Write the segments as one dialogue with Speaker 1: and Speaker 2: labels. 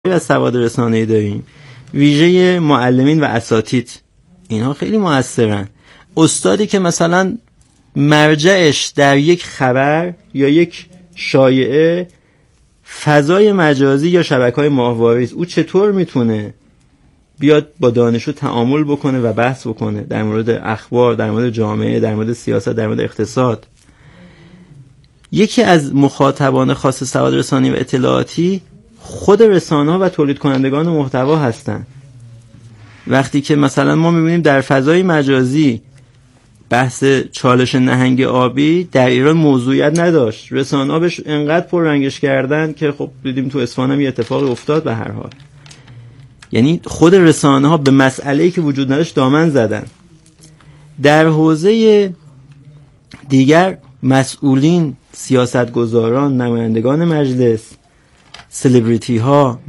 Speaker 1: از سواد رسانه‌ای داریم، ویژه معلمین و اساتید. اینها خیلی موثرن. استادی که مثلا مرجعش در یک خبر یا یک شایعه فضای مجازی یا شبکه‌های ماهواره است، او چطور میتونه بیاد با دانشجو تعامل بکنه و بحث بکنه در مورد اخبار، در مورد جامعه، در مورد سیاست، در مورد اقتصاد. یکی از مخاطبان خاص سواد رسانی و اطلاعاتی خود رسانه‌ها و تولید کنندگان محتوا هستن. وقتی که مثلا ما می‌بینیم در فضای مجازی بحث چالش نهنگ آبی در ایران موضوعیت نداشت، رسانه‌ها بهش انقدر پررنگش کردن که خب دیدیم تو اصفهان هم یه اتفاقی افتاد. به هر حال یعنی خود رسانه‌ها به مسئله‌ای که وجود نداشت دامن زدن. در حوزه دیگر مسئولین، سیاستگزاران، نمایندگان مجلس، سلبریتی ها،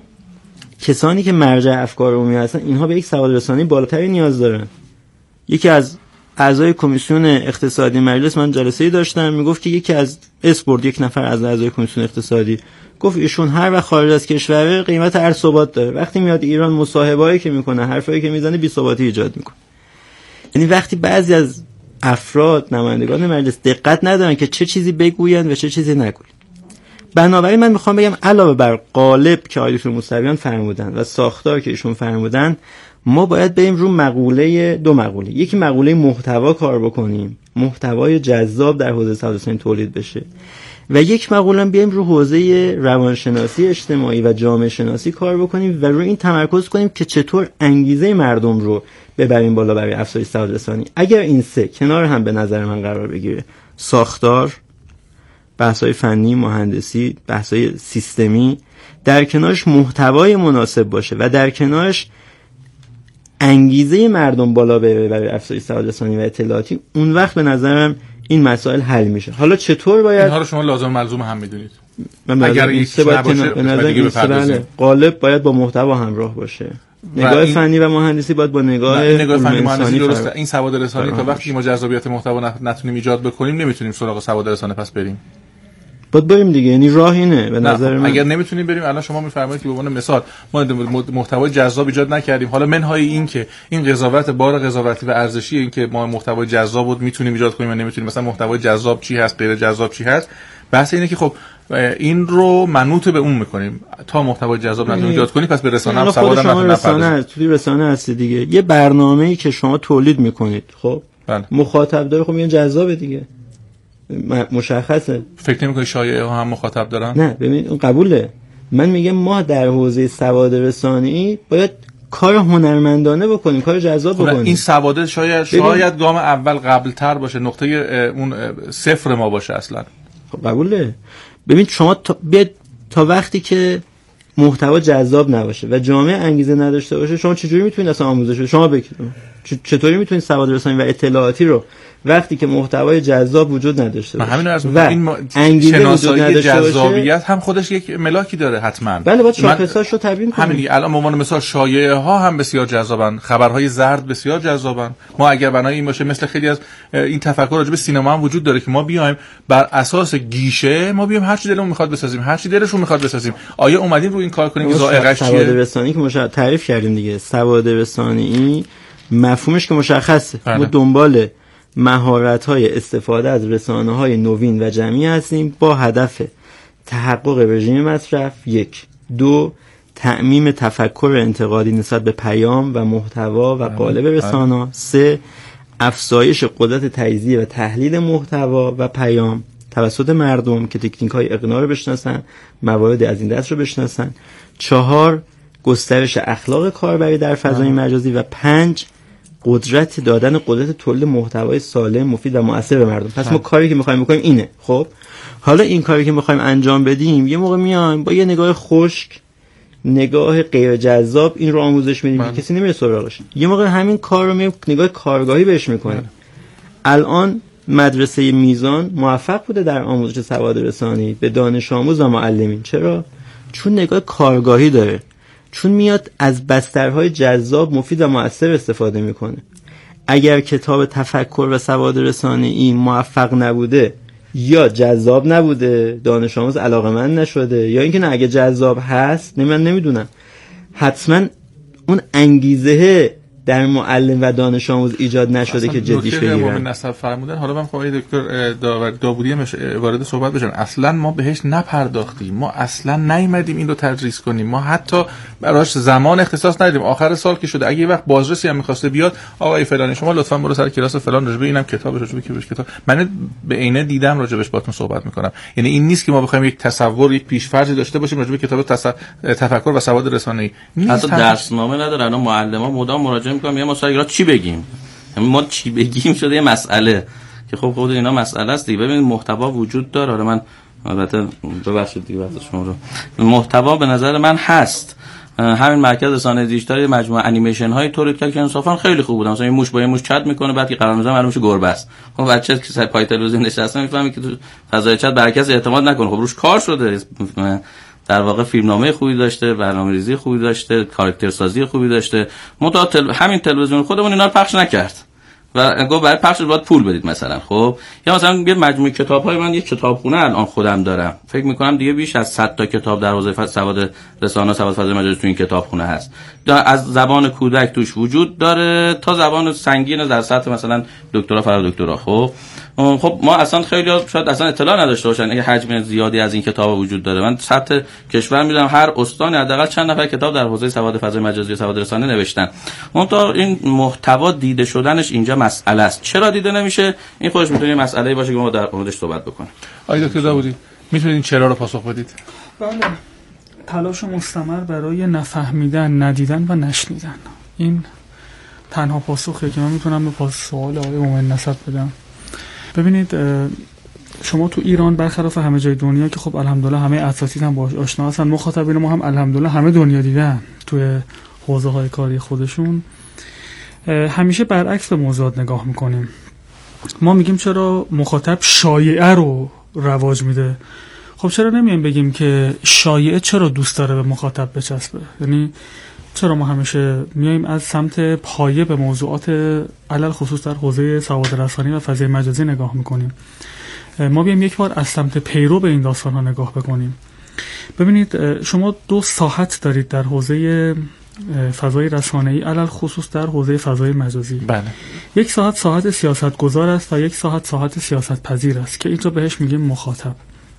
Speaker 1: کسانی که مرجع افکار عمومی هستن، اینها به یک سواد رسانی بالاتری نیاز دارن. یکی از اعضای کمیسیون اقتصادی مجلس، من جلسه‌ای داشتم، میگفت که یکی از اسپورت، یک نفر از اعضای کمیسیون اقتصادی گفت ایشون هر وقت خارج از کشور قیمت هر ثبات داره، وقتی میاد ایران مصاحبه‌ای که میکنه، حرفایی که میزنه بی ثباتی ایجاد میکنه. یعنی وقتی بعضی از افراد، نمایندگان مجلس دقت ندارن که چه چیزی بگوین و چه چیزی نگوین. بنابراین من میخوام بگم علاوه بر قالب که آقای دکتر موسویان فرمودن و ساختار که ایشون فرمودن، ما باید بریم رو مقوله، دو مقوله. یکی مقوله محتوا کار بکنیم، محتوای جذاب در حوزه سواد رسانی تولید بشه، و یک مقوله بیایم رو حوزه روانشناسی اجتماعی و جامعه شناسی کار بکنیم و روی این تمرکز کنیم که چطور انگیزه مردم رو ببریم بالا برای افزایش سواد رسانی. اگر این سه کنار هم به نظر من قرار بگیره، ساختار، بحث‌های فنی، مهندسی، بحث‌های سیستمی، در کنارش محتوای مناسب باشه و در کنارش انگیزه مردم بالا بره برای افزایش سواد رسانی و اطلاعاتی، اون وقت به نظرم این مسائل حل میشه. حالا چطور باید
Speaker 2: اینها رو شما لازم ملزوم هم میدونید؟
Speaker 1: اگر این سه باید به نظر قالب باید با محتوا همراه باشه. نگاه فنی و مهندسی باید با نگاه
Speaker 2: فنی مهندسی درسته. این سواد رسانی تا وقتی ما جذابیت محتوا نتونیم ایجاد بکنیم نمیتونیم سراغ سواد رسانه پس بریم.
Speaker 1: باید بریم دیگه، یعنی راه اینه به نظر من.
Speaker 2: اگر نمیتونیم بریم، الان شما میفرمایید که به عنوان مثال ما محتوای جذاب ایجاد نکردیم، حالا منهای این که این قضاوت بار قضاوتی و ارزشی، این که ما محتوای جذاب بود میتونیم ایجاد کنیم یا نمیتونیم، مثلا محتوای جذاب چی هست، غیر جذاب چی هست، بحث اینه که خب این رو منوط به اون میکنیم. تا محتوای جذاب نتونیم ایجاد کنیم پس به رسانه هم سواد
Speaker 1: نمی‌رسیم. توی رسانه هست دیگه، یه برنامه‌ای که شما تولید میکنید، خب مخاطب داره، خب این جذابه دیگه، مشخصه.
Speaker 2: فکر نمی‌کنی شایعه ها هم مخاطب دارن؟
Speaker 1: نه ببین اون قبوله. من میگم ما در حوزه سواد رسانی باید کار هنرمندانه بکنیم، کار جذاب بکنیم.
Speaker 2: این سواد شاید گام اول قبل‌تر باشه، نقطه اون صفر ما باشه اصلا.
Speaker 1: خب قبوله. ببین شما تا وقتی که محتوا جذاب نباشه و جامعه انگیزه نداشته باشه، شما چجوری میتونید اصلا آموزش بدید؟ شما بگید چطوری میتونید سواد رسانی و اطلاعاتی رو وقتی که محتوای جذاب وجود نداشته باشه؟
Speaker 2: همین از این شناسایی جذابیت هم خودش یک ملاکی داره حتما.
Speaker 1: بله باید شاخصاشو تبیین کنیم.
Speaker 2: همین الان به عنوان مثال شایعه ها هم بسیار جذابن، خبرهای زرد بسیار جذابن. ما اگر بنای این باشه، مثل خیلی از این تفکر راجع به سینما هم وجود داره که ما بیایم بر اساس گیشه ما بیایم هر چی دلمون میخواد بسازیم، هر چی دلشون میخواد بسازیم. آیا اومدین رو این کار کنیم که ذائقه‌اش چیه؟
Speaker 1: سواد رسانی که تعریف کردیم دیگه. سواد رسانی مفهومش که مشخصه. ما دنبال مهارت‌های استفاده از رسانه‌های نوین و جمعی هستیم با هدف تحقق رژیم مصرف، 1. 2. تعمیم تفکر انتقادی نسبت به پیام و محتوا و قالب رسانه‌ها. 3. افزایش قدرت تجزیه و تحلیل محتوا و پیام توسط مردم که تکنیک‌های اقناع رو بشناسن، موارد از این دست رو بشناسن. 4. گسترش اخلاق کاربری در فضای مجازی و 5. قدرت تولید محتوای سالم، مفید و مؤثر به مردم. پس ما کاری که می‌خوایم بکنیم اینه. خب حالا این کاری که می‌خوایم انجام بدیم، یه موقع میایم با یه نگاه خشک، نگاه غیر جذاب این رو آموزش میدیم که کسی نمیره سراغش. یه موقع همین کار رو میایم نگاه کارگاهی بهش میکنیم. الان مدرسه میزان موفق بوده در آموزش سواد رسانی به دانش آموز و معلمین. چرا؟ چون نگاه کارگاهی داره، چون میاد از بسترهای جذاب، مفید و مؤثر استفاده میکنه. اگر کتاب تفکر و سواد رسانی این موفق نبوده یا جذاب نبوده، دانش آموز علاقه‌مند نشده، یا اینکه نه اگه جذاب هست من نمیدونم حتما اون انگیزه در معلم و دانش آموز ایجاد نشده که جدیش بگیرن.
Speaker 2: مومن نصب فرمودن. حالا من خواهی دکتر داوودی وارد صحبت بشن. اصلا ما بهش نپرداختیم، ما اصلا نیومدیم این رو تدریس کنیم، ما حتی براش زمان اختصاص ندیدیم. آخر سال که شده اگه یه وقت بازرسی هم می‌خواسته بیاد، آقای فلانی شما لطفاً برو سر کلاس فلان راجع به اینم کتابش راجع به کتاب من به عینه دیدم راجع بهش باهاتون صحبت می‌کنم. یعنی این نیست که ما بخوایم یک تصور، یک پیش‌فرضی داشته باشیم راجع به کتاب تفکر و سواد رسانه‌ای.
Speaker 3: حتی درسنامه ندارن. معلم‌ها مدام مراجعه می‌کنن میگن ما سر چی بگیم، ما چی بگیم شده یه مسئله که خب خود اینا مسئله است دیگه. ببینید محتوا وجود داره. آره من البته ببخشید دیگه وقت شما رو، محتوا به نظر من هست. همین مرکز رسانه دیجیتال یه مجموعه انیمیشن های تولید کرد که انصافا خیلی خوب بود. مثلا این موش با این موش چت میکنه، بعد که قرار میذاره معلومه گربه است. خب بچه‌ها که سر پای تلویزیون نشسته میفهمه که تو فضای چت بر کسی اعتماد نکنه. خب روش کار شده، در واقع فیلمنامه خوبی داشته، برنامه‌ریزی خوبی داشته، کاراکتر سازی خوبی داشته. همین تلویزیون خودمون اینا رو پخش نکرد و گفت برای پخش باید پول بدید مثلا. خب یا مثلا یه مجموعه کتاب‌های من یک کتابخونه الان خودم دارم، فکر می‌کنم دیگه بیش از 100 تا کتاب در حوزه سواد رسانه، سواد فضای مجازی تو این کتابخونه هست. از زبان کودک توش وجود داره تا زبان سنگین در سطح مثلا دکترا، فرا دکترا. خب ما اصلا خیلی شاید اصلا اطلاع نداشته باشن اگه حجم زیادی از این کتاب وجود داره. من سطح کشور میدونم هر استانی حداقل چند نفر کتاب در حوزه سواد فضای مجازی و سواد رسانه نوشتن. اون تا این محتوا دیده شدنش اینجا مسئله است. چرا دیده نمیشه؟ این خودش میتونه مسئله باشه که ما در موردش صحبت بکنیم.
Speaker 2: آقای دکتر داوودی میتونید این چرا رو پاسخ بدید؟
Speaker 4: بله. تلاش مستمر برای نفهمیدن، ندیدن و نشنیدن. این تنها پاسخیه که من میتونم به سوال آقای مومن نسب بدم. ببینید شما تو ایران برخلاف همه جای دنیا که خب الحمدلله همه اساتید هم باهاش آشنا هستن، مخاطبین ما هم الحمدلله همه دنیا دیدن توی حوزه‌های کاری خودشون، همیشه برعکس به موضوعات نگاه میکنیم. ما میگیم چرا مخاطب شایعه رو رواج میده؟ خب چرا نمیایم بگیم که شایعه چرا دوست داره به مخاطب بچسبه؟ یعنی چرا ما همیشه میایم از سمت پایه به موضوعات علل خصوص در حوزه سواد رسانی و فضای مجازی نگاه میکنیم؟ ما بیایم یک بار از سمت پیرو به این داستان ها نگاه بکنیم. ببینید شما 2 ساحت دارید در حوزه فضای رسانه‌ای، علل خصوص در حوزه فضای مجازی.
Speaker 2: بله.
Speaker 4: یک ساحت سیاستگزار است و یک ساحت سیاست پذیر است که اینجا بهش میگیم مخاطب.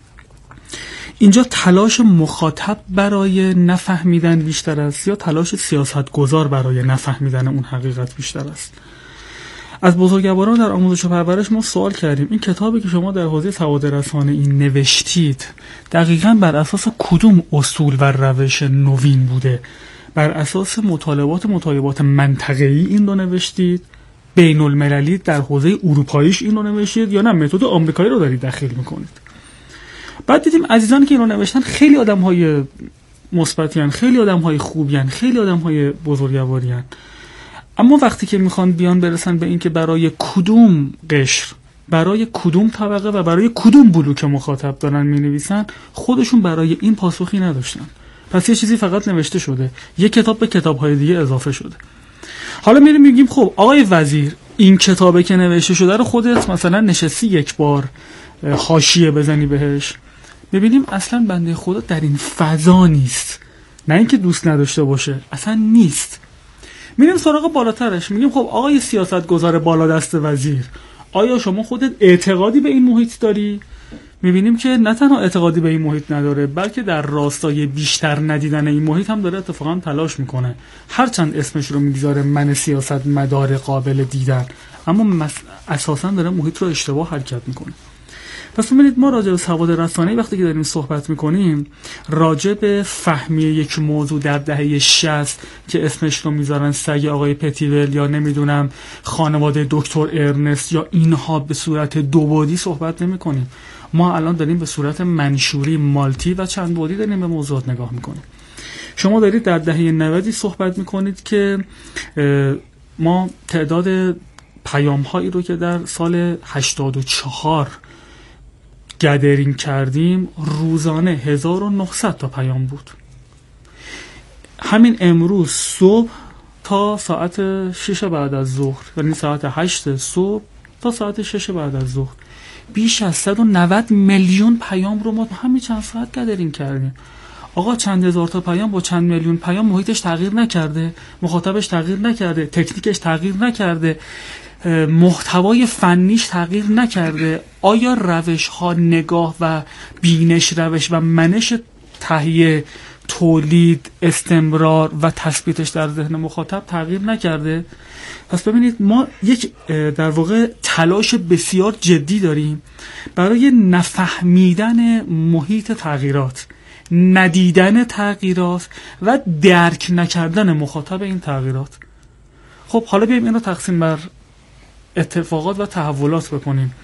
Speaker 4: اینجا تلاش مخاطب برای نفهمیدن بیشتر است یا تلاش سیاستگزار برای نفهمیدن اون حقیقت بیشتر است؟ از بزرگواران در آموزش و پرورش ما سوال کردیم این کتابی که شما در حوزه سواد رسانه‌ای نوشتید دقیقاً بر اساس کدوم اصول و روش نوین بوده؟ بر اساس مطالبات منطقه‌ای این رو نوشتید؟ بین المللی در حوزه اروپاییش این رو نوشتید یا نه متد آمریکایی رو دارید دخیل میکنید؟ بعد دیدیم عزیزانی که این رو نوشتن خیلی آدم‌های مثبتی ان، خیلی آدم‌های خوبی ان، خیلی آدم‌های بزرگواری ان، اما وقتی که میخوان بیان برسن به این که برای کدوم قشر، برای کدوم طبقه و برای کدوم بلوک مخاطب دارن مینویسن، خودشون برای این پاسخی نداشتن. پس یه چیزی فقط نوشته شده، یه کتاب به کتاب‌های دیگه اضافه شده. حالا میریم میگیم خب آقای وزیر این کتابی که نوشته شده رو خودت مثلا نشستی یک بار حاشیه بزنی بهش، ببینیم اصلا بنده خدا در این فضا نیست. نه اینکه دوست نداشته باشه، اصلا نیست. میریم سراغ بالاترش، میگیم خب آقای سیاستگزار بالادست وزیر، آیا شما خودت اعتقادی به این محیط داری؟ میبینیم که نه تنها اعتقادی به این محیط نداره، بلکه در راستای بیشتر ندیدن این محیط هم داره اتفاقا تلاش میکنه. هرچند اسمش رو میگذاره من سیاست مدار قابل دیدن، اما اساسا داره محیط رو اشتباه حرکت میکنه. پس ببینید ما راجع به سواد رسانه‌ای وقتی که داریم صحبت میکنیم، راجع به فهمی یک موضوع در دهه 60 که اسمش رو میذارن سگ آقای پتیول یا نمیدونم خانواده دکتر ارنست یا اینها به صورت 2 بعدی صحبت نمیکنیم. ما الان داریم به صورت منشوری، مالتی و چند بعدی داریم به موضوعات نگاه میکنیم. شما دارید در دهه 90 صحبت میکنید که ما تعداد پیام هایی رو که در سال 84 گدرینگ کردیم روزانه 1900 تا پیام بود. همین امروز صبح تا ساعت 6 بعد از ظهر، یعنی ساعت 8 صبح تا ساعت 6 بعد از ظهر بیش از 190 میلیون پیام رو ما همین چند ساعت گدرینگ کردیم. آقا چند هزار تا پیام با چند میلیون پیام محیطش تغییر نکرده، مخاطبش تغییر نکرده، تکنیکش تغییر نکرده، محتوای فنیش تغییر نکرده. آیا روش ها، نگاه و بینش روش و منش تهیه، تولید، استمرار و تثبیتش در ذهن مخاطب تغییر نکرده؟ پس ببینید ما یک در واقع تلاش بسیار جدی داریم برای نفهمیدن محیط تغییرات، ندیدن تغییرات و درک نکردن مخاطب این تغییرات. خب حالا بیایم این رو تقسیم بر اتفاقات و تحولات بکنیم.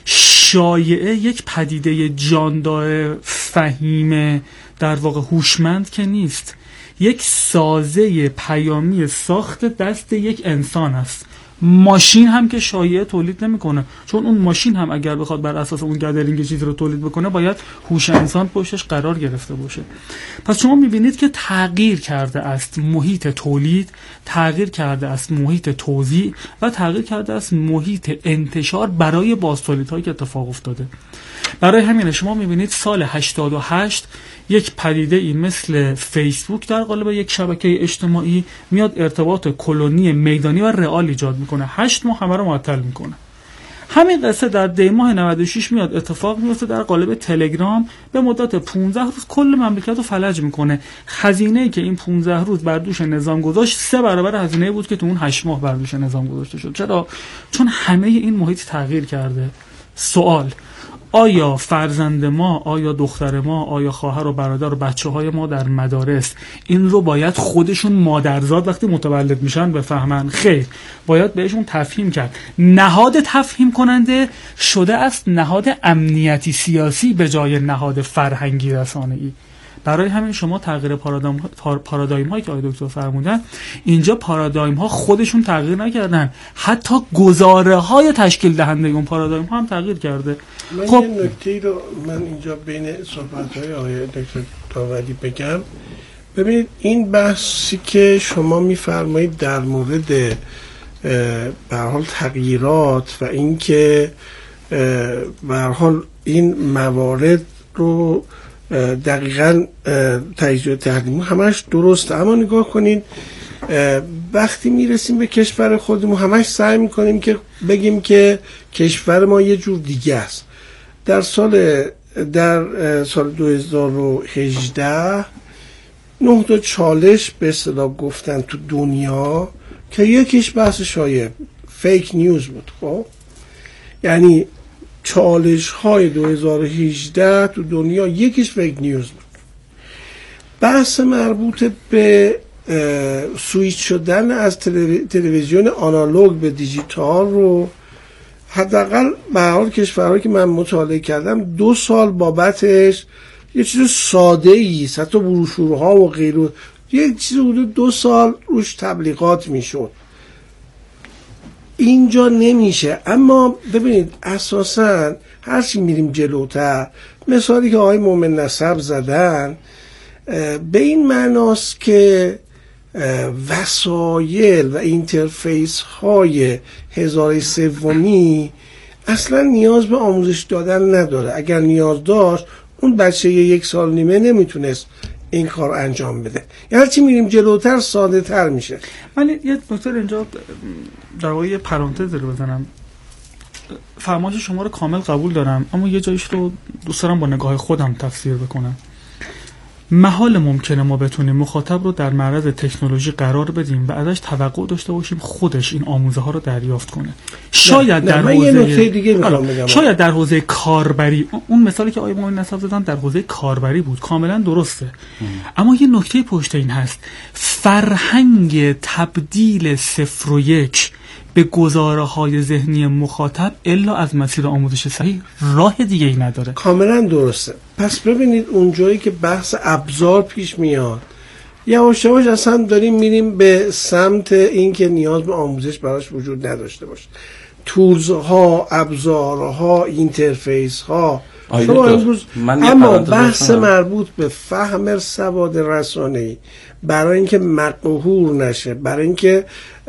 Speaker 4: شایعه یک پدیده جاندار فهیم در واقع هوشمند که نیست، یک سازه پیامی ساخت دست یک انسان است. ماشین هم که شایعه تولید نمیکنه، چون اون ماشین هم اگر بخواد بر اساس اون گدرینگ چیزی رو تولید بکنه باید هوش انسان پشتش قرار گرفته باشه. پس شما میبینید که تغییر کرده است محیط تولید، تغییر کرده است محیط توزیع و تغییر کرده است محیط انتشار برای بازتولیدهایی که اتفاق افتاده. برای همین شما میبینید سال 88 یک پدیده ای مثل فیسبوک در قالب یک شبکه اجتماعی میاد ارتباط کلونی میدانی و رئال ایجاد میکنه، 8 ماه همه رو معطل میکنه. همین قصه در دی ماه 96 میاد اتفاق میفته در قالب تلگرام، به مدت 15 روز کل مملکت رو فلج میکنه. خزینه‌ای که این 15 روز بر دوش نظام گذاشت 3 برابر هزینه‌ای بود که تو اون 8 ماه بر دوش نظام گذاشته شد. چرا؟ چون همه این محیط تغییر کرده. سوال: آیا فرزند ما، آیا دختر ما، آیا خواهر و برادر و بچه‌های ما در مدارس این رو باید خودشون مادرزاد وقتی متولد میشن بفهمن؟ خیر، باید بهشون تفهیم کرد. نهاد تفهیم کننده شده است نهاد امنیتی سیاسی به جای نهاد فرهنگی رسانه‌ای. برای همین شما تغییر پارادایم هایی که آقای دکتر فرمودن، اینجا پارادایم ها خودشون تغییر نکردن، حتی گزاره های تشکیل دهنده اون پارادایم ها هم تغییر کرده.
Speaker 5: من
Speaker 4: خب
Speaker 5: یه نکته رو من اینجا بین صحبت های آقای دکتر داوری بگم. ببینید این بحثی که شما میفرمایید در مورد به هر حال تغییرات و اینکه به هر حال این موارد رو دقیقاً تجزیه تحلیل همش درسته، اما نگاه کنین وقتی میرسیم به کشور خودمون همش سعی میکنیم که بگیم که کشور ما یه جور دیگه است. در سال 2018 9 تا چالش به اصطلاح گفتن تو دنیا که یکیش بحث شایع فیک نیوز بود. خب یعنی چالش های 2018 تو دنیا یکیش فیک نیوز بود. بحث مربوط به سویچ شدن از تلویزیون آنالوگ به دیجیتال رو حداقل به هر کشورهایی که من مطالعه کردم 2 سال بابتش یه چیز ساده ای است، حتی بروشورها و غیره، یه چیز حدود 2 سال روش تبلیغات میشد. اینجا نمیشه. اما ببینید اساساً هرچی میریم جلوتر، مثالی که آقای مومن نسب زدن به این معناست که وسایل و اینترفیس های 1003 اصلا نیاز به آموزش دادن نداره. اگر نیاز داشت اون بچه 1 سال نیمه نمیتونست این کار انجام بده. یعنی هرچی میریم جلوتر ساده تر میشه.
Speaker 4: من یه نکته اینجا در واقع یه پرانتز رو بزنم. فرمایش شما رو کامل قبول دارم، اما یه جایش رو دوست دارم با نگاه خودم تفسیر بکنم. محال ممکنه ما بتونیم مخاطب رو در معرض تکنولوژی قرار بدیم و ازش توقع داشته باشیم خودش این آموزه ها رو دریافت کنه. شاید در حوزه شاید در حوزه کاربری، اون مثالی که آقای مومن نسب زدن در حوزه کاربری بود، کاملا درسته. اما یه نکته پشت این هست، فرهنگ تبدیل 0 و 1 به گزاره‌های ذهنی مخاطب الا از مسیر آموزش صحیح راه دیگه ای نداره.
Speaker 5: کاملا درسته. پس ببینید اونجایی که بحث ابزار پیش میاد، یواش یواش اصلا داریم میریم به سمت این که نیاز به آموزش براش وجود نداشته باشه. تولز ها، ابزارها، اینترفیس ها شما امروز اما بحث مربوط به فهم سواد رسانه‌ای برای اینکه مقهور نشه، برای اینکه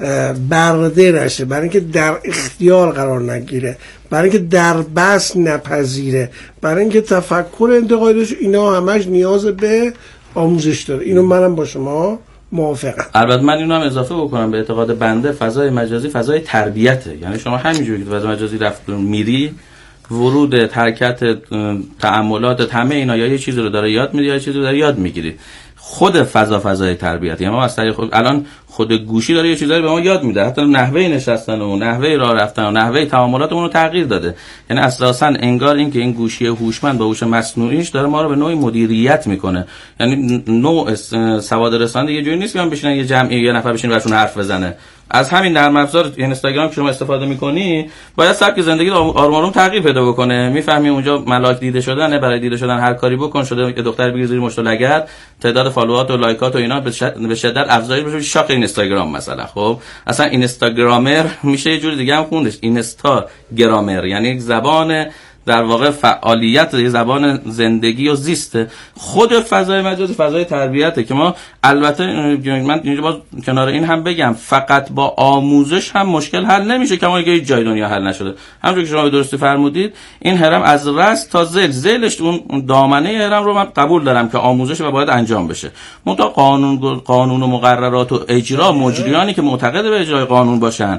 Speaker 5: برده نشه، برای اینکه در اختیار قرار نگیره، برای اینکه در بس نپذیره، برای اینکه تفکر انتقادش، اینا همش نیاز به آموزش داره. اینو منم با شما موافقم.
Speaker 3: البته من اینو هم اضافه بکنم، به اعتقاد بنده فضای مجازی فضای تربیته. یعنی شما همینجوری که فضای مجازی رفت میری، ورود، حرکت، تأملات، همه اینا یا یه چیزی رو داره یاد میگیری یا یه چیزی رو داره یاد میگیری. خود فضای تربیت، یعنی ما از طریق الان خود گوشی داره یه چیزایی به ما یاد میده، حتی نحوه نشستن و نحوه راه رفتن و نحوه تعاملاتمون رو تغییر داده. یعنی اساسا انگار این که این گوشی هوشمند با هوش مصنوعیش داره ما رو به نوعی مدیریت میکنه. یعنی نوع سواد رسانه یه جوری نیست که من بشینن یه جمعی یه نفر بشینه براشون حرف بزنه. از همین نرم افزار اینستاگرام که شما استفاده میکنی باید سبک زندگی آروم آروم تغییر پیدا بکنه. میفهمی اونجا ملاک دیده شدنه، برای دیده شدن هر کاری بکن، شده که دختر بگیر زیر مشت و لگد، تعداد فالووات و لایکات و اینا به شدت افزایش بشه، شاخ اینستاگرام مثلا. خب اصلا اینستاگرامر میشه یه جور دیگه هم خوندش، اینستا گرامر، یعنی یک زبان در واقع فعالیت، یه زبان زندگی و زیسته. خود فضای مجازی فضای تربیته که ما البته من اینجا باز کنار این هم بگم فقط با آموزش هم مشکل حل نمیشه، کما اینکه هیچ جای دنیا حل نشده. همونجوری که شما به درستی فرمودید این هرم از رأس تا ذیلش اون دامنه هرم رو من قبول دارم که آموزش و باید انجام بشه. منتها قانون و مقررات و اجرا، مجریانی که معتقد به اجرای قانون باشن،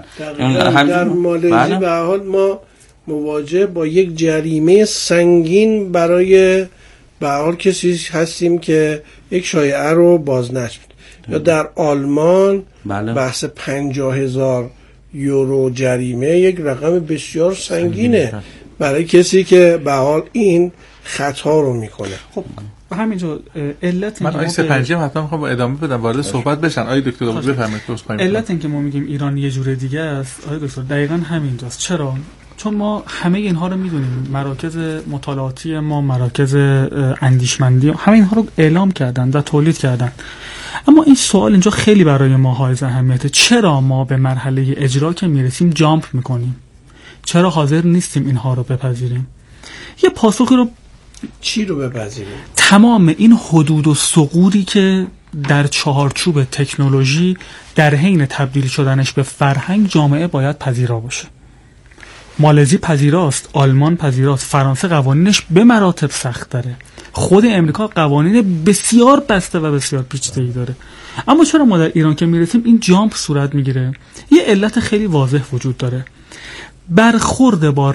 Speaker 5: در مالزی به حال ما مواجه با یک جریمه سنگین برای به حال کسی هستیم که یک شایعه رو بازنشر می‌کنه. یا در آلمان بحث 50,000 یورو جریمه یک رقم بسیار سنگینه برای کسی که به حال این خطا رو میکنه.
Speaker 4: خب همینجا علت
Speaker 2: من آیه 35 هم حتما میخوام ادامه بدم، وارد صحبت بشن. آیه دکتر بفرمایید.
Speaker 4: علت این که ما میگیم ایران یه جور دیگه است آیه دکتر دقیقاً همینجاست. چرا؟ چون ما همه اینها رو میدونیم، مراکز مطالعاتی ما، مراکز اندیشمندی همه اینها رو اعلام کردن و تولید کردن. اما این سوال اینجا خیلی برای ما حائز اهمیته. چرا ما به مرحله اجرا که میرسیم جامپ میکنیم؟ چرا حاضر نیستیم اینها رو بپذیریم؟ یه پاسخی رو
Speaker 5: چی رو بپذیریم؟
Speaker 4: تمام این حدود و ثغوری که در چهارچوب تکنولوژی در حین تبدیل شدنش به فرهنگ جامعه باید پذیرا باشه. مالزی پذیراست، آلمان پذیراست، فرانسه قوانینش به مراتب سخت داره، خود امریکا قوانین بسیار بسته و بسیار پیچیده‌ای داره. اما چرا ما در ایران که میرسیم این جامپ صورت میگیره؟ یه علت خیلی واضح وجود داره. برخورد با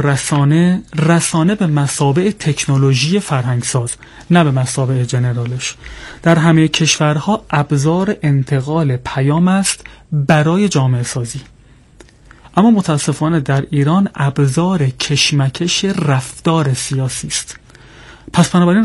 Speaker 4: رسانه به مثابه تکنولوژی فرهنگساز، نه به مثابه جنرالش. در همه کشورها ابزار انتقال پیام است برای جامعه سازی، اما متاسفانه در ایران ابزار کشمکش رفتار سیاسی است. پس بنابراین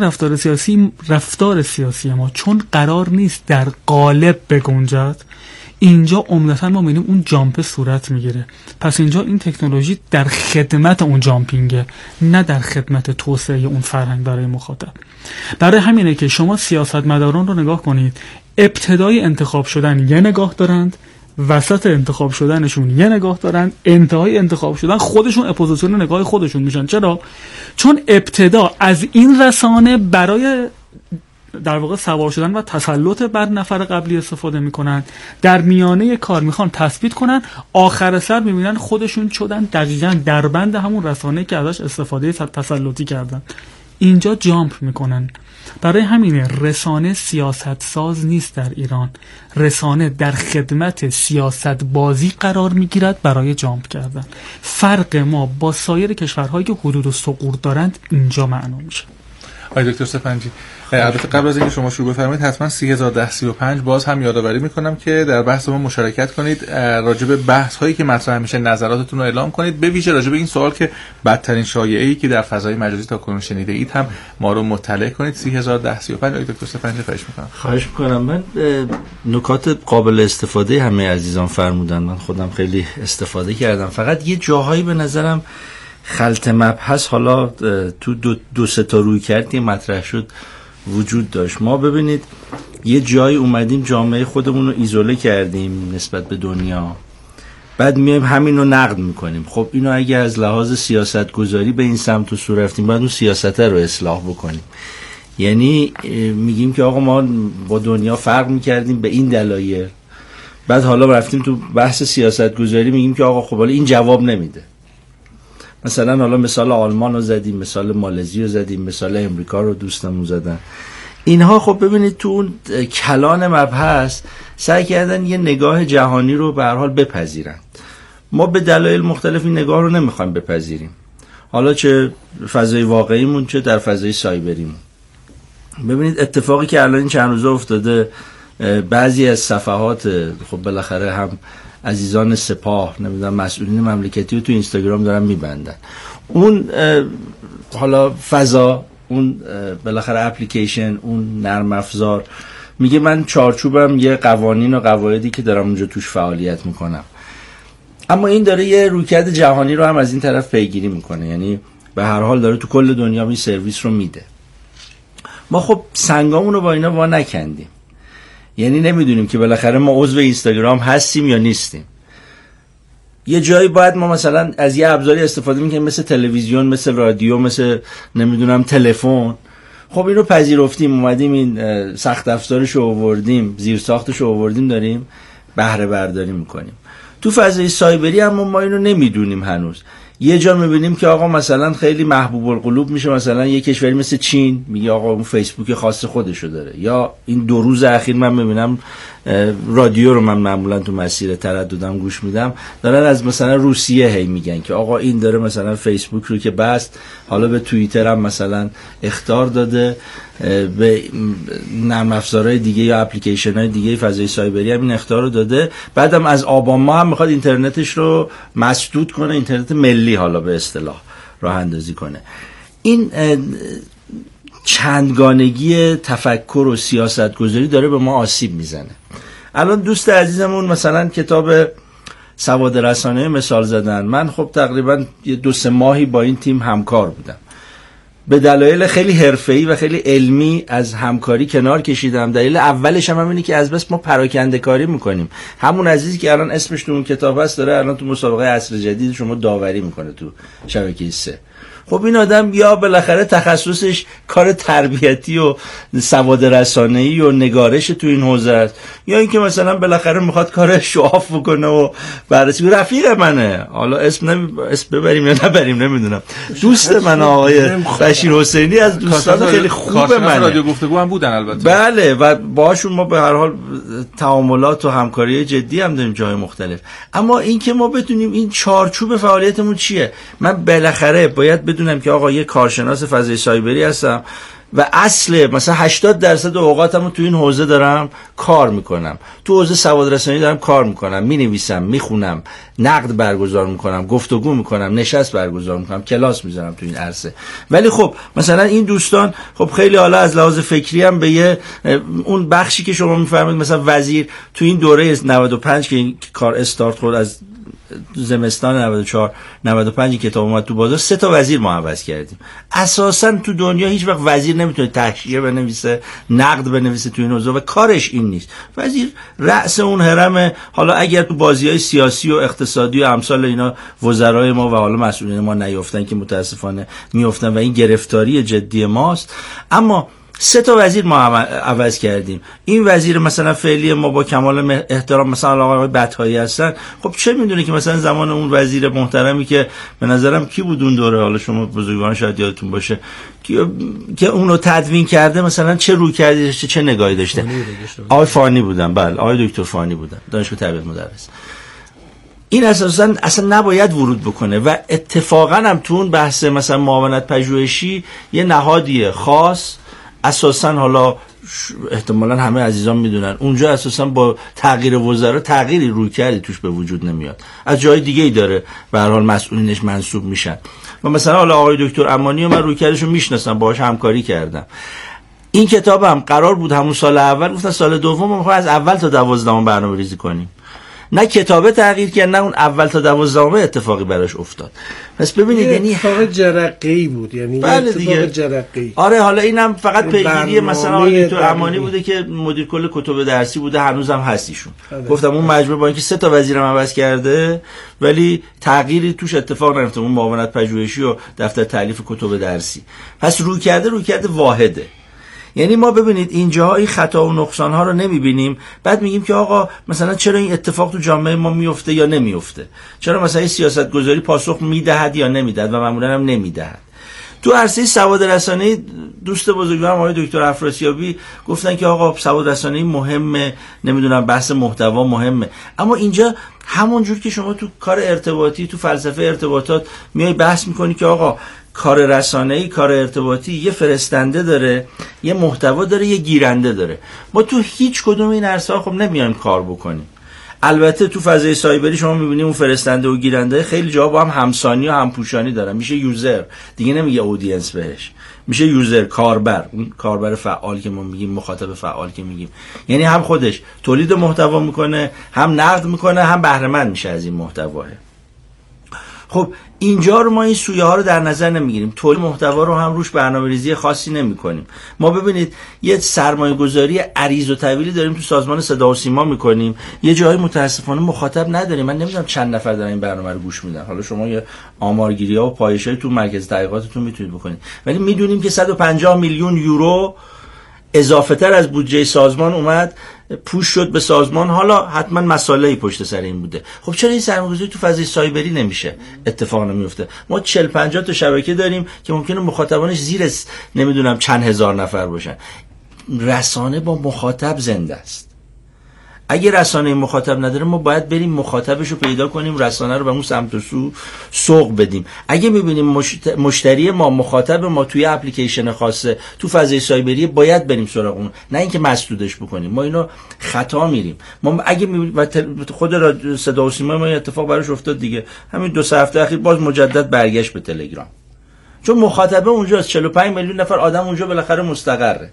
Speaker 4: رفتار سیاسی ما چون قرار نیست در قالب بگنجد، اینجا عمدتاً ما می‌بینیم اون جامپ صورت میگیره. پس اینجا این تکنولوژی در خدمت اون جامپینگه، نه در خدمت توسعه اون فرهنگ برای مخاطب. برای همینه که شما سیاستمداران رو نگاه کنید، ابتدای انتخاب شدن یه نگاه دارند، وسط انتخاب شدنشون یه نگاه دارن، انتهای انتخاب شدن خودشون اپوزیسیون نگاه خودشون میشن. چرا؟ چون ابتدا از این رسانه برای در واقع سوار شدن و تسلط بر نفر قبلی استفاده میکنن، در میانه کار میخوان تثبیت کنن، آخر سر میبینن خودشون شدن دقیقاً در بند همون رسانه که ازش استفاده تسلطی کردن. اینجا جامپ میکنن. برای همینه رسانه سیاست ساز نیست در ایران، رسانه در خدمت سیاست بازی قرار میگیرد برای جامپ کردن. فرق ما با سایر کشورهایی که حدود و ثغور دارند اینجا معنا میشه.
Speaker 2: آقای دکتر سفنجی، البته قبل از اینکه شما شروع بفرمایید حتما 301035 باز هم یادآوری میکنم که در بحث ما مشارکت کنید، راجع به بحث هایی که مطرح میشه نظراتتون رو اعلام کنید، به ویژه راجع به این سوال که بدترین شایعه‌ای که در فضای مجازی تا کنون شنیده اید هم ما رو مطلع کنید. 301035 آقای دکتر سفنجی خواهش میکنم.
Speaker 1: من نکات قابل استفاده همه عزیزان فرمودن، من خودم خیلی استفاده کردم. فقط یه جاهایی به نظرم خلط مبحث حالا تو دو سه تا روی کردی مطرح شد وجود داشت. ما ببینید یه جایی اومدیم جامعه خودمون رو ایزوله کردیم نسبت به دنیا
Speaker 6: بعد میایم همین رو نقد میکنیم. خب اینو اگه از لحاظ سیاست گذاری به این سمت و سو رفتیم، باید اون سیاست رو اصلاح بکنیم. یعنی میگیم که آقا ما با دنیا فرق میکردیم به این دلایل، بعد حالا رفتیم تو بحث سیاست گذاری میگیم که آقا خب حالا این جواب نمیده. مثلا حالا مثال آلمان رو زدیم، مثال مالزی رو زدیم، مثال امریکا رو دوستمون زدن. اینها خب ببینید تو اون کلان مبحث سعی کردن یه نگاه جهانی رو به هر حال بپذیرن. ما به دلایل مختلف این نگاه رو نمیخوایم بپذیریم، حالا چه فضای واقعیمون چه در فضای سایبریمون. ببینید اتفاقی که الان این چند روزه افتاده، بعضی از صفحات خب بالاخره هم عزیزان سپاه نمیدونم مسئولین مملکتی رو تو اینستاگرام دارن میبندن. اون حالا فضا، اون بالاخره اپلیکیشن، اون نرم افزار میگه من چارچوبم یه قوانین و قواعدی که دارم اونجا توش فعالیت میکنم، اما این داره یه رویکرد جهانی رو هم از این طرف پیگیری میکنه، یعنی به هر حال داره تو کل دنیا این سرویس رو میده. ما خب سنگامون رو با اینا وا نکندیم، یعنی نمیدونیم که بالاخره ما عضو اینستاگرام هستیم یا نیستیم. یه جایی باید ما مثلا از یه ابزاری استفاده میکنیم مثل تلویزیون، مثل رادیو، مثل نمیدونم تلفن. خب این رو پذیرفتیم، اومدیم این سخت افزارش رو آوردیم، زیر ساختش رو آوردیم، داریم بهره برداری میکنیم. تو فضای سایبری اما ما اینو نمیدونیم هنوز. یه جا میبینیم که آقا مثلا خیلی محبوب القلوب میشه، مثلا یه کشوری مثل چین میگه آقا اون فیسبوک خاص خودشو داره. یا این 2 روز اخیر من میبینم رادیو رو من معمولا تو مسیر ترددم گوش میدم، دارن از مثلا روسیه هی میگن که آقا این داره مثلا فیسبوک رو که بست، حالا به توییتر هم مثلا اخطار داده، به نرم افزارهای دیگه یا اپلیکیشن های دیگه فضای سایبری هم این اخطار رو داده. بعدم از آبان ماه هم میخواد اینترنتش رو مسدود کنه، اینترنت ملی حالا به اصطلاح راه اندازی کنه. این چندگانگی تفکر و سیاست گذاری داره به ما آسیب میزنه. الان دوست عزیزمون مثلا کتاب سواد رسانه مثال زدن، من خب تقریبا 2-3 ماهی با این تیم همکار بودم، به دلایل خیلی حرفه‌ای و خیلی علمی از همکاری کنار کشیدم. دلیل اولش هم اینه که از بس ما پراکنده کاری میکنیم. همون عزیزی که الان اسمش تو اون کتاب هست داره الان تو مسابقه عصر جدید شما داوری میکنه تو شبکه 3. خب این آدم یا بالاخره تخصصش کار تربیتی و سواد رسانه‌ای و نگارش تو این حوزه است، یا اینکه مثلا بالاخره میخواد کار شعاف بکنه و بررسی. رفیق منه، حالا اسم ببریم یا نبریم نمیدونم، دوست من آقای بشیر حسینی از دوستان خیلی خوب منه،
Speaker 2: رادیو گفتگو هم بودن البته.
Speaker 6: بله، و باهاشون ما به هر حال تعاملات و همکاری جدی هم داریم جای مختلف. اما اینکه ما بدونیم این چارچوب فعالیتمون چیه، من بالاخره باید بدونم که آقا یه کارشناس فضای سایبری هستم و اصل مثلا 80% اوقاتمو تو این حوزه دارم کار میکنم، تو حوزه سواد رسانی دارم کار میکنم، مینویسم، میخونم، نقد برگزار میکنم، گفتگو میکنم، نشست برگزار میکنم، کلاس میذارم تو این عرصه. ولی خب مثلا این دوستان خب خیلی حالا از لحاظ فکری هم به یه اون بخشی که شما میفرمایید مثلا وزیر تو این دوره 95 که این کار استارت خورد، از زمستان 94-95 کتاب اومد تو بازار، 3 تا وزیر ما عوض کردیم. اساسا تو دنیا هیچ وقت وزیر نمیتونه تحقیق بنویسه، نقد بنویسه تو این حوزه و کارش این نیست. وزیر رأس اون هرم. حالا اگر تو بازی‌های سیاسی و اقتصادی و امثال اینا وزرای ما و حالا مسئولین ما نیافتن که متاسفانه میافتن و این گرفتاری جدی ماست، اما 3 تا وزیر ما عوض کردیم. این وزیر مثلا فعلی ما با کمال احترام مثلا آقای بطحایی هستن، خب چه میدونه که مثلا زمان اون وزیر محترمی که به نظرم کی بود اون دوره، حالا شما بزرگواران شاید یادتون باشه، که اونو تدوین کرده مثلا چه روی کردی داشته، چه نگاهی داشته. آقای فانی بودن، بله آقای دکتر فانی بودن، دانشگاه تربیت مدرس. این اصلا نباید ورود بکنه و اتفاقا هم تو اون بحث مثلا معاونت پژوهشی یه نهادی خاص اساساً، حالا احتمالاً همه عزیزان میدونن، اونجا اساساً با تغییر وزرا تغییری روی کردی توش به وجود نمیاد، از جای دیگه‌ای داره به هر حال مسئولینش منصوب میشن. و مثلا حالا آقای دکتر امانی و من روی کردشو میشناسم، باهاش همکاری کردم. این کتابم قرار بود همون سال اول، گفتن سال دوم ما می‌خوایم از اول تا 12 برنامه‌ریزی کنیم. نه کتابه تغییر کرد، نه اون اول تا 12 اتفاقی براش افتاد. پس ببینید یعنی
Speaker 5: اتفاق جرقه‌ای بود، یعنی
Speaker 6: بله
Speaker 5: اتفاق جرقه‌ای.
Speaker 6: آره حالا اینم فقط پیگیری مثلا آقای دکتر امانی بوده که مدیر کل کتب درسی بوده، هنوزم هستیشون. گفتم اون مجموعه با اینکه 3 تا وزیرم عوض کرده ولی تغییری توش اتفاق نیفتاد، اون معاونت پژوهشی و دفتر تالیف کتب درسی. پس روی کرده واحده. یعنی ما ببینید اینجاها این خطا و نقصان ها رو نمیبینیم، بعد میگیم که آقا مثلا چرا این اتفاق تو جامعه ما میفته یا نمیفته، چرا مثلا این سیاست گذاری پاسخ میدهد یا نمیدهد و معمولا هم نمیدهد. تو عرصه سواد رسانه‌ای دوست بزرگوارم آقای دکتر افراسیابی گفتن که آقا سواد رسانه‌ای مهمه، نمیدونم بحث محتوا مهمه، اما اینجا همون جور که شما تو کار ارتباطی، تو فلسفه ارتباطات میای بحث میکنی که آقا کار رسانه‌ای، کار ارتباطی یه فرستنده داره، یه محتوا داره، یه گیرنده داره. ما تو هیچ کدوم این عرصه‌ها خب نمیایم کار بکنیم. البته تو فضای سایبری شما می‌بینید اون فرستنده و گیرنده خیلی جا با هم همسانی و همپوشانی دارن، میشه یوزر، دیگه نمیگه اودینس بهش، میشه یوزر، کاربر، اون کاربر فعال که ما میگیم، مخاطب فعال که میگیم، یعنی هم خودش تولید محتوا میکنه، هم نقد میکنه، هم بهره مند میشه از این محتوا. خب اینجا رو ما این سویه ها رو در نظر نمیگیریم، تولید محتوا رو هم روش برنامه‌ریزی خاصی نمی‌کنیم. ما ببینید یه سرمایه‌گذاری عریض و طویلی داریم تو سازمان صدا و سیما می‌کنیم، یه جایی متاسفانه مخاطب نداریم. من نمی‌دونم چند نفر دارن این برنامه رو گوش میدن. حالا شما یه آمارگیری‌ها و پایش‌های تو مرکز تحقیقاتتون میتونید بکنید، ولی میدونیم که 150 میلیون یورو اضافه تر از بودجه سازمان اومد پوش شد به سازمان. حالا حتما مسائلی پشت سر این بوده. خب چرا این سرمایه‌گذاری تو فضای سایبری نمیشه؟ اتفاق نمیفته. ما 40-50 تا شبکه داریم که ممکنه مخاطبانش زیر نمیدونم چند هزار نفر باشن. رسانه با مخاطب زنده است. اگه رسانه مخاطب نداره ما باید بریم مخاطبش رو پیدا کنیم، رسانه رو به اون سمت و سو سوق بدیم. اگه میبینیم مشتری ما، مخاطب ما توی اپلیکیشن خاصه تو فضای سایبری، باید بریم سراغ اون، نه اینکه مسدودش بکنیم. ما اینو خطا میریم. ما اگه خود صدا و سیما ما اتفاق براش افتاد دیگه، همین 2 هفته اخیر باز مجدد برگشت به تلگرام، چون مخاطبه اونجاست. 45 میلیون نفر آدم اونجا بالاخره مستقره.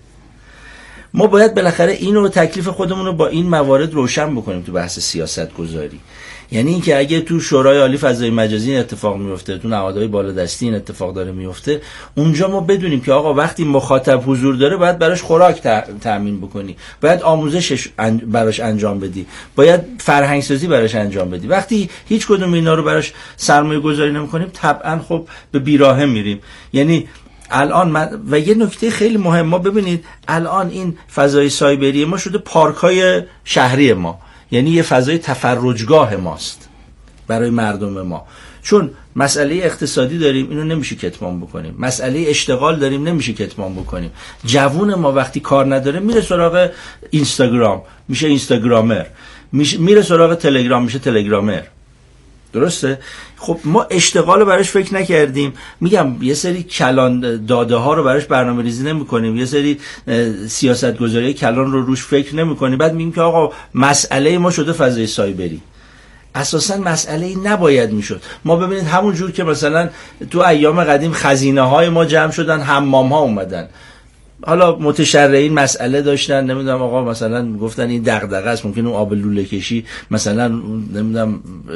Speaker 6: ما باید بالاخره اینو تکلیف خودمون رو با این موارد روشن بکنیم تو بحث سیاست گذاری. یعنی اینکه اگه تو شورای عالی فضای مجازی این اتفاق میفته، تو نهادهای بالادستی این اتفاق داره میفته، اونجا ما بدونیم که آقا وقتی مخاطب حضور داره باید براش خوراک تامین بکنی، باید آموزشش براش انجام بدی، باید فرهنگ سازی براش انجام بدی. وقتی هیچ کدوم اینا رو براش سرمایه گذاری نمی‌کنیم، طبعا خب به بیراهه میریم. یعنی الان و یه نکته خیلی مهم، ما ببینید الان این فضای سایبری ما شده پارک‌های شهری ما، یعنی یه فضای تفرجگاه ماست برای مردم ما. چون مسئله اقتصادی داریم، اینو نمیشه کتمان بکنیم. مسئله اشتغال داریم، نمیشه کتمان بکنیم. جوون ما وقتی کار نداره میره سراغ اینستاگرام، میشه اینستاگرامر، میره سراغ تلگرام، میشه تلگرامر. درسته؟ خب ما اشتغال رو براش فکر نکردیم. میگم یه سری کلان داده ها رو براش برنامه ریزی نمی کنیم، یه سری سیاست گذاری کلان رو روش فکر نمی کنیم. بعد میگیم که آقا مسئله ما شده فضای سایبری. اساسا مسئله ای نباید میشد. ما ببینید همون جور که مثلا تو ایام قدیم خزینه های ما جمع شدن، حمام ها اومدن، حالا متشرعین مسئله داشتن، نمیدونم آقا مثلا گفتن این دغدغه است، ممکنه اون آب لوله کشی مثلا نمیدونم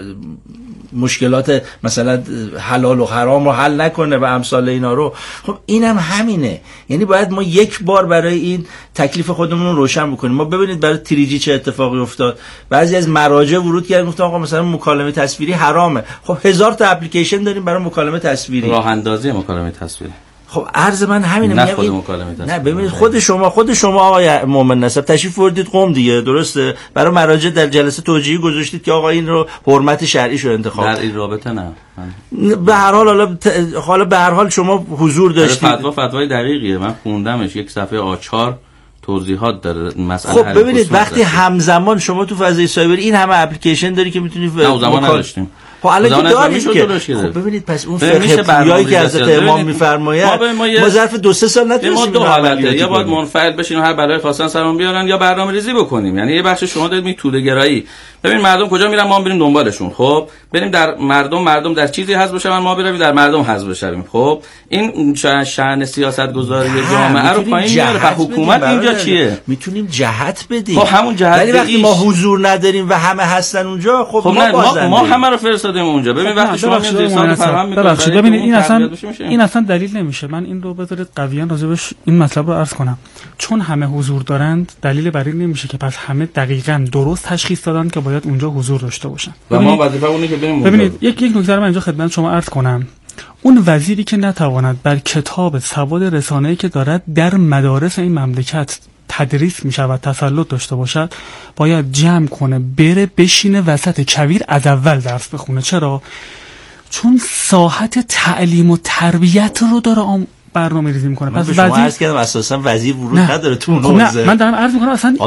Speaker 6: مشکلات مثلا حلال و حرام رو حل نکنه و امثال اینا رو. خب اینم همینه. یعنی باید ما یک بار برای این تکلیف خودمون رو روشن بکنیم. ما ببینید برای تریجی چه اتفاقی افتاد. بعضی از مراجع ورود کردن گفتن آقا مثلا مکالمه تصویری حرامه. خب 1000 تا اپلیکیشن داریم برای مکالمه تصویری،
Speaker 3: راه اندازی مکالمه تصویری.
Speaker 6: خب عرض من همینه،
Speaker 3: نه
Speaker 6: ببینید خود شما آقای مومن نسب تشریف بردید قم دیگه، درسته؟ برای مراجع در جلسه توجیهی گذاشتید که آقا این رو حرمت شرعی شو انتخاب.
Speaker 3: در این رابطه نه.
Speaker 6: به هر حال به هر حال شما حضور داشتید.
Speaker 3: فتوای دقیقیه، من خوندمش، یک صفحه آ4 توضیحات داره مسئله.
Speaker 6: خب ببینید وقتی همزمان شما تو فضای سایبری این همه اپلیکیشن داری که میتونی
Speaker 3: زمان نداشتیم.
Speaker 6: خب الان که داریم
Speaker 3: که
Speaker 6: خب ببینید پس اون فقه پویایی که حضرت امام میفرماید ما ظرف 2-3 سال نتونیم
Speaker 3: ما دو حالته، یا باید منفعل بشیم و هر بلای خواستن سرمون بیارن، یا برنامه‌ریزی بکنیم. یعنی یه بخش شما دارید می توده گرایی، ببین مردم کجا میرن ما بریم دنبالشون. خب بریم در مردم در چیزی حذف بشن ما بریم در مردم حذف بشیم. خب این شأن سیاست‌گذاری جامعه رو پایین میاره. و حکومت اینجا چیه؟
Speaker 6: میتونیم جهت بدیم.
Speaker 3: خب همون جهت.
Speaker 6: ولی وقتی ما حضور نداریم و همه هستن اونجا، خب
Speaker 3: ما همه رو فرستادیم اونجا. ببین وقتی شما میاد دیسان فرهنگ
Speaker 4: میکنید، ببینید این اصلا دلیل نمیشه. من این رو بذارید قویاً راجبش این مطلب رو عرض کنم. چون همه حضور دارند دلیل بر این نمیشه که پس همه دقیقاً درست تشخیص دادن که باید اونجا حضور داشته باشن.
Speaker 3: و ما وظیفه اونه که بریم.
Speaker 4: ببینید یک نکته من اینجا خدمت شما عرض کنم. اون وزیری که نتواند بر کتاب سواد رسانه‌ای که دارد در مدارس این مملکت تدریس می شود تسلط داشته باشد، باید جمع کنه بره بشینه وسط کویر از اول درس بخونه. چرا؟ چون ساحت تعلیم و تربیت رو داره برنامه ریزی میکنه.
Speaker 6: پس شما عرض کردم اساسا وزیر ورود نداره تو اون حوزه.
Speaker 4: من دارم عرض میکنم اصلا